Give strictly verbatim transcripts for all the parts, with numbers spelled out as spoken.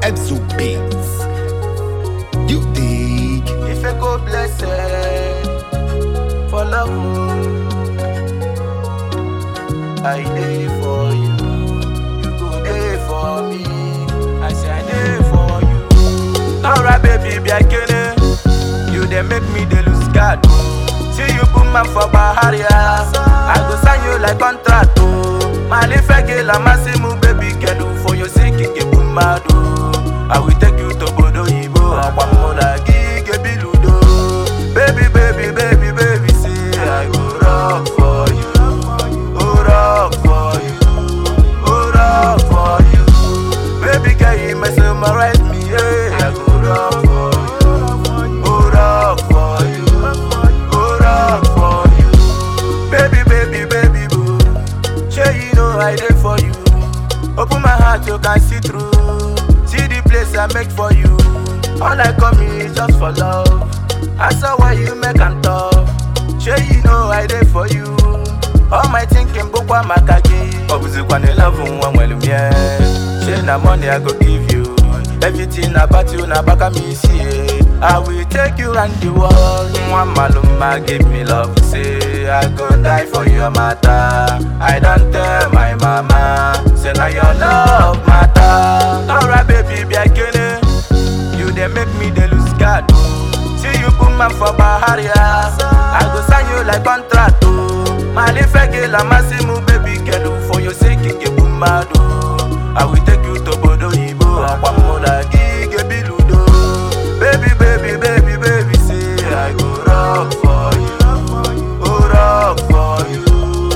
Edzo Beats. You dig? If I go blessed for love, I dey for you. You go dey for me. I say I dey for you. Alright, baby, be a kene. You dey make me dey lose guard. See you put my for Baharia. I go sign you like contract. Mali fege la massimu, baby, girl. For your sake, get boom mad. I will take you to Bodo Ibo. I want more like Gige Biludo. Baby, baby, baby, baby, say I go rock for you. Oh, rock for you. Oh, rock for you. Baby, can you mesmerize me? Yeah, I go rock for you. Oh, rock for you. Oh, rock for you. Baby, baby, baby, boo. Sure you know I did for you. Open my heart, you can see through. See the place I make for you. All I come is just for love. I saw why you make and tough. Sure you know I did for you. All my thinking book one makage. Obuzi kwane love one well yeah. Share na money I go give you. Everything about you na baka me see. I will take you around the world. One maluma give me love. Say I go die for your matter. I don't tell my mama. Say now your love matter. Alright baby, be a kene. You dey make me dey lose guard. See you put man for Baharia. I go sign you like contract. Mali fege la massimu, baby girl. For your sake, get boom mad. I will take you to Bodo Ibo. I want more like Gige Biludo. Baby, baby, baby, baby, say I go rock for you. Oh, rock for you.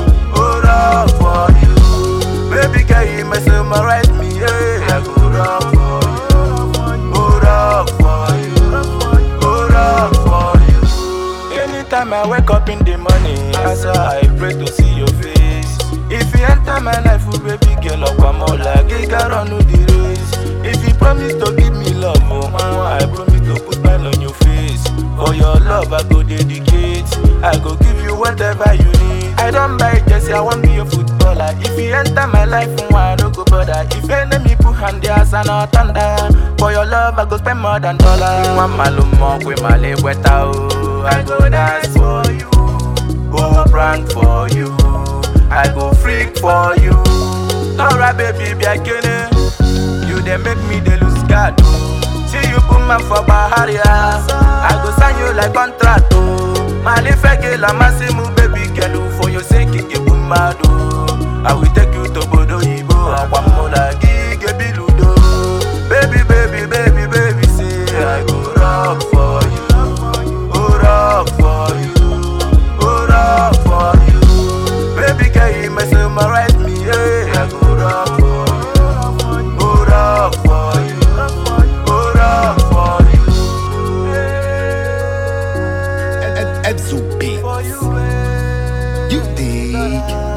Oh, rock for you. Baby, can you mesmerize me? Yeah, I go rock for you. Oh, rock for you. Oh, rock for you. Anytime I wake up in the morning, as I pray to see your face. If you enter my life, oh baby girl, up I'm all like Giga run the race. If you promise to give me love, oh man, I promise to put smile on your face. For your love, I go dedicate. I go give you whatever you need. I don't buy jersey, I want be a footballer. If you enter my life, oh, I don't go bother. If enemy put hand there, I not thunder. For your love, I go spend more than dollar. One malum with my leg wet out. I go dance for you. Go prank for you. I go freak for you. Alright baby, be a kene. You dey make me dey lose guard. See you put man for Baharia. I go sign you like contract. Mali fege la massimu, baby girl. For your sake, get boom mad. I will take you to Bodo Ibo. I want more like Gige Biludo. Baby, baby, baby, baby, say I go rock for you. Oh, rock for you. Oh, rock for you. Baby, can you mesmerize me? Yeah, I go rock for you. Oh, rock for you. Oh, rock for you. Edzo Beats. For you, eh. You dig?